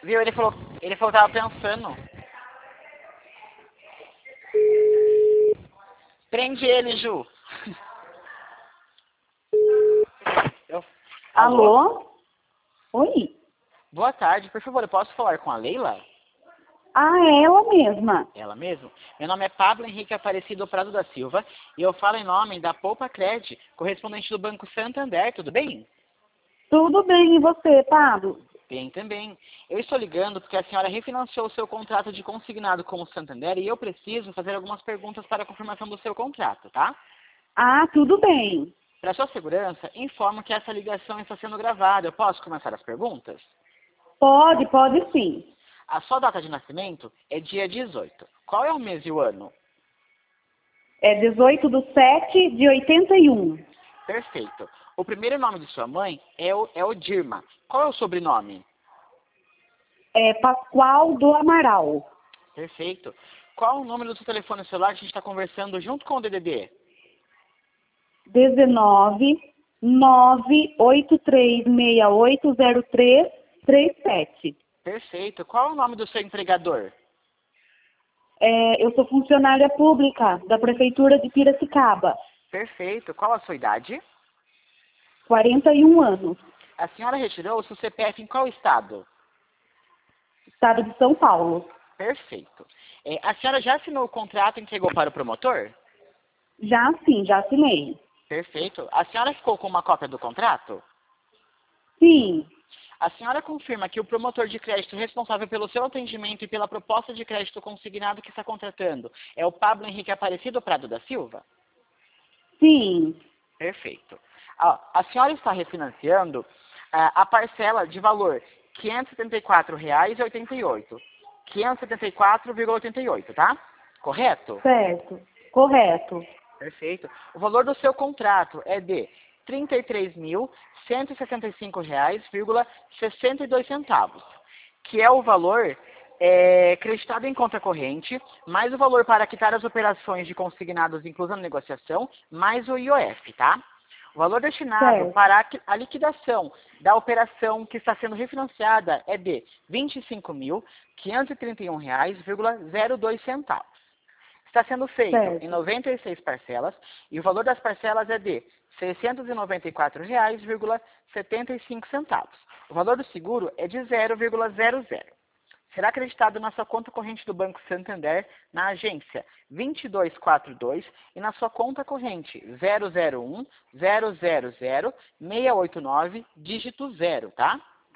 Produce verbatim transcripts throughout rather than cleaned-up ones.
Viu? Ele falou, ele falou que tava pensando. Prende ele, Ju. Eu... Alô? Alô? Oi? Boa tarde, por favor, eu posso falar com a Leila? Ah, é ela mesma. Ela mesmo? Meu nome é Pablo Henrique Aparecido Prado da Silva e eu falo em nome da Poupa Cred, correspondente do Banco Santander, tudo bem? Tudo bem, e você, Pablo? Bem também. Eu estou ligando porque a senhora refinanciou o seu contrato de consignado com o Santander e eu preciso fazer algumas perguntas para a confirmação do seu contrato, tá? Ah, tudo bem. Para sua segurança, informo que essa ligação está sendo gravada. Eu posso começar as perguntas? Pode, pode sim. A sua data de nascimento é dia dezoito. Qual é o mês e o ano? É dezoito de sete de oitenta e um. Perfeito. O primeiro nome de sua mãe é o, é o Dirma. Qual é o sobrenome? É Pascoal do Amaral. Perfeito. Qual o número do seu telefone celular que a gente está conversando junto com o D D D? dezenove, nove oito três seis oito zero três três sete. Perfeito. Qual é o nome do seu empregador? É, eu sou funcionária pública da Prefeitura de Piracicaba. Perfeito. Qual a sua idade? quarenta e um anos. A senhora retirou o seu C P F em qual estado? Estado de São Paulo. Perfeito. É, a senhora já assinou o contrato e entregou para o promotor? Já sim, já assinei. Perfeito. A senhora ficou com uma cópia do contrato? Sim, A senhora confirma que o promotor de crédito responsável pelo seu atendimento e pela proposta de crédito consignado que está contratando é o Pablo Henrique Aparecido Prado da Silva? sim, Perfeito. Ó, a senhora está refinanciando ah, a parcela de valor quinhentos e setenta e quatro reais e oitenta e oito centavos. quinhentos e setenta e quatro vírgula oitenta e oito, tá? Correto? certo, correto, Perfeito. O valor do seu contrato é de trinta e três mil cento e sessenta e cinco reais e sessenta e dois centavos, que é o valor é, creditado em conta corrente, mais o valor para quitar as operações de consignados inclusa na negociação, mais o I O F, tá? O valor destinado certo, para a qui- a liquidação da operação que está sendo refinanciada é de vinte e cinco mil quinhentos e trinta e um reais e zero dois centavos. Está sendo feito em certo, noventa e seis parcelas e o valor das parcelas é de seiscentos e noventa e quatro reais e setenta e cinco centavos. O valor do seguro é de zero vírgula zero zero. Será acreditado na sua conta corrente do Banco Santander na agência dois dois quatro dois e na sua conta corrente zero zero um zero zero zero seis oito nove dígito zero, tá?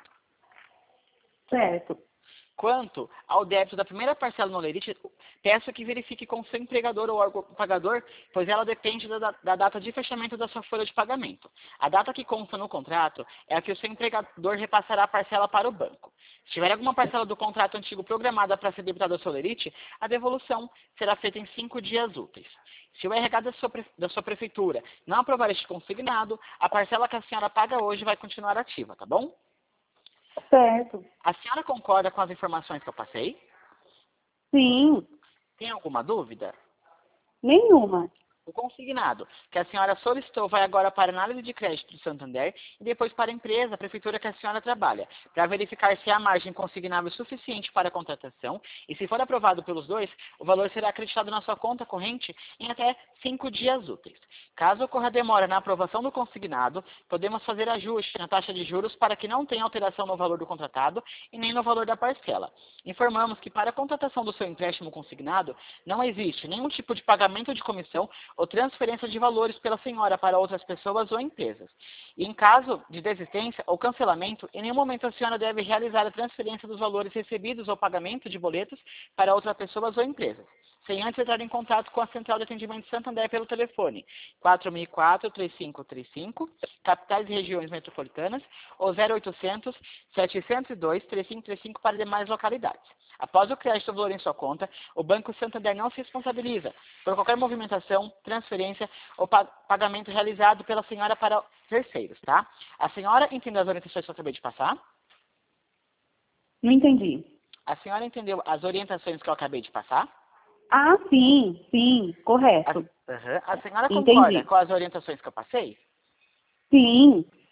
certo, Quanto ao débito da primeira parcela no Lerite, peço que verifique com seu empregador ou órgão pagador, pois ela depende da, da data de fechamento da sua folha de pagamento. A data que consta no contrato é a que o seu empregador repassará a parcela para o banco. Se tiver alguma parcela do contrato antigo programada para ser debitada ao seu Lerite, a devolução será feita em cinco dias úteis. Se o R H da sua, da sua prefeitura não aprovar este consignado, a parcela que a senhora paga hoje vai continuar ativa, tá bom? certo, A senhora concorda com as informações que eu passei? sim, Tem alguma dúvida? nenhuma, O consignado que a senhora solicitou vai agora para a análise de crédito do Santander e depois para a empresa, a prefeitura que a senhora trabalha, para verificar se há margem consignável suficiente para a contratação e, se for aprovado pelos dois, o valor será acreditado na sua conta corrente em até cinco dias úteis. Caso ocorra demora na aprovação do consignado, podemos fazer ajuste na taxa de juros para que não tenha alteração no valor do contratado e nem no valor da parcela. Informamos que para a contratação do seu empréstimo consignado, não existe nenhum tipo de pagamento de comissão ou transferência de valores pela senhora para outras pessoas ou empresas. E em caso de desistência ou cancelamento, em nenhum momento a senhora deve realizar a transferência dos valores recebidos ou pagamento de boletos para outras pessoas ou empresas, sem antes entrar em contato com a Central de Atendimento Santander pelo telefone quatro mil e quatro, três cinco três cinco, capitais e regiões metropolitanas, ou zero oitocentos, setecentos e dois, três cinco três cinco para demais localidades. Após o crédito do valor em sua conta, o Banco Santander não se responsabiliza por qualquer movimentação, transferência ou pagamento realizado pela senhora para terceiros, tá? A senhora entendeu as orientações que eu acabei de passar? não entendi. A senhora entendeu as orientações que eu acabei de passar? Ah, sim, sim, A, correto, uhum. A senhora concorda entendi, com as orientações que eu passei? sim,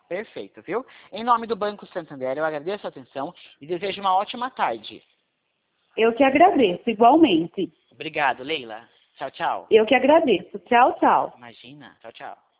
Perfeito, viu? Em nome do Banco Santander, eu agradeço a atenção e desejo uma ótima tarde. Eu que agradeço, igualmente. Obrigado, Leila. Tchau, tchau. Eu que agradeço. Tchau, tchau. Imagina. Tchau, tchau.